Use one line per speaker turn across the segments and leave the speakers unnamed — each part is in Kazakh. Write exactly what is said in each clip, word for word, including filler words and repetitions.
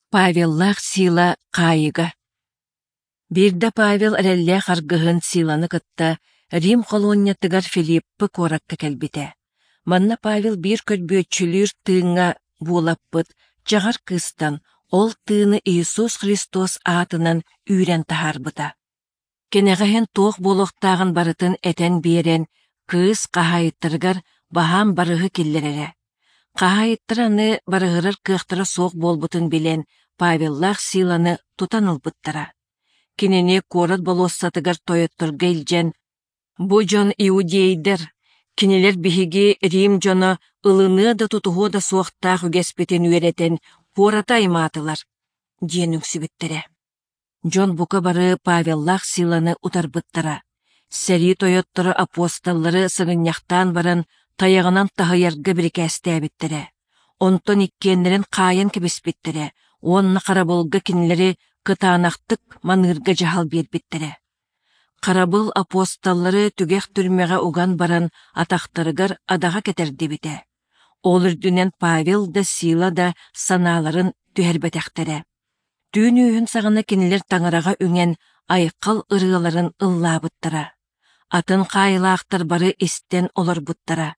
Павеллах сила қайыға. Бирда Павел әрелле қарғығын силаны кытта Рим колониятыгар Филиппы коракка кәлбите. Манна Павел бир көрбөтчүлүр тыыңа булаппыт, жағар кыстан, ол тыыны Иисус Христос атынан үйрен тахарбыта. Кенеғайын тоқ болуқтағын барытын этен берен, кыз қахайыттыргар бахам барығы келлерере. Қахайыттыраны барығырыр кықтыра соқ болбутын билен Павеллах силаны тутанылбыттара. Кинене корат болуссатыгар тойоттырга илжен. Бу жон иудейдер, кинелер биһиги Рим жоно ылыны да тутуһу да суохтаах үгеспетен үеретен пората айматылар, диэн үксүбүттере. Жон бука бары Павеллах силаны утарбыттара. Сери тойоттыры апостоллары сыгынняхтан баран таяғынан тахыярга бирикәстәбиттере. Онтон иккеннерин кайын кебеспиттере, онна карабылга кинлери кытаанахтык манырга жахал бербиттере. Карабыл апостоллары түгех түрмеге уган баран атақтарыгар адаға кетердебите. Ол үрдүнен Павел да Сила да саналарын түһәрбәтәхтере. Түүн үйін сағына кинилер таңыраға үңен айқал ырыаларын ыллабыттара. Атын қайылақтар бары истен олар буттара.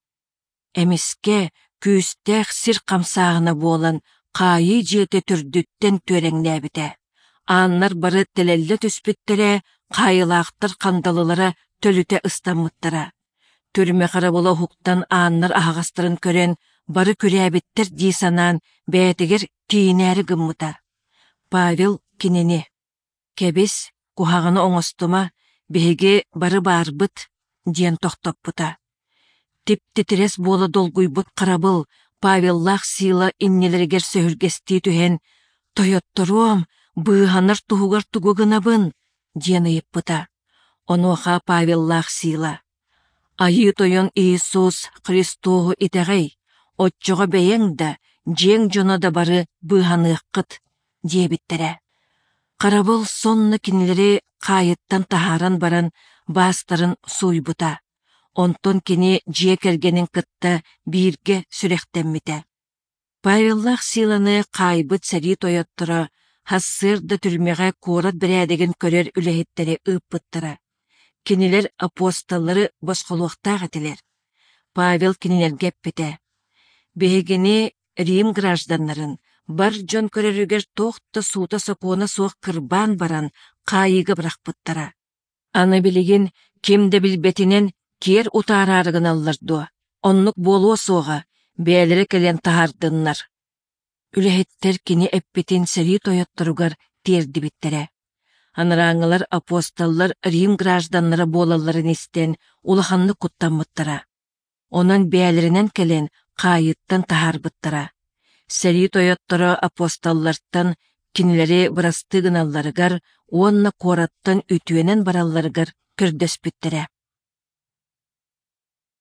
Эмиске күүстәх сир қамсағына болан қайы жеті түрдүттен төреңнәбіте. Аннар бары телелле түспіттере, қайылақтар қандалылары төліте ыстамыттара. Түрме қарабыла хуқтан аннар ағастырын көрен, бары күрәбіттер дейсанан бәтігер кейінәрі гыммыта. Павел кинени. Кебіс, кухағыны оңыстыма, беге бары барбыт, диен тоқтаппыта. Тип-титрес бола долгуйбыт қарабыл, Павеллах сила иннелергер сөхіргесті түхен, тойотторуам, быйханар туһугар тугугынабын, диен ыйыппыта. Онуха Павеллах сила. Айы тойон Иисус Христогу итегей, отчоға бәйең да, жең жона да бары быйханыққыт, диебиттере. Қарабыл сонны кинилери қайыттан тахаран баран бастарын суйбута. Онтон кини жие кергенин кытта бирге сүрехтеммите. Павеллах силаны қайбыт сәри тойоттыра, хассыр да түрмеға корат бірәдеген көрер үлехеттері ыппыттыра. Кинилер апостоллары босқолуқтақ әтілер. Павел кинилер геппете. Бегені Рим гражданларын бар жон көрерігер тоқты суыта сопуына соқ кырбан баран қайығы бірақпыттыра. Аны білеген кемді білбетінен кер утарарығын аллырду. Оннық болуы соға бәлері келен тахардыннар. Үлехеттер кини эппетин сәри тойоттыругар терді біттере. Аныраңылар апостоллар Рим гражданлары болаларын истен улаханны куттаммыттара. Онан бәлерінен келен қайыттан тахарбыттара. Сәри тойоттыры апостолларттан кинилери бырастыгыналларыгар, онна кораттан үтүенен баралларыгар көрдөспүттере.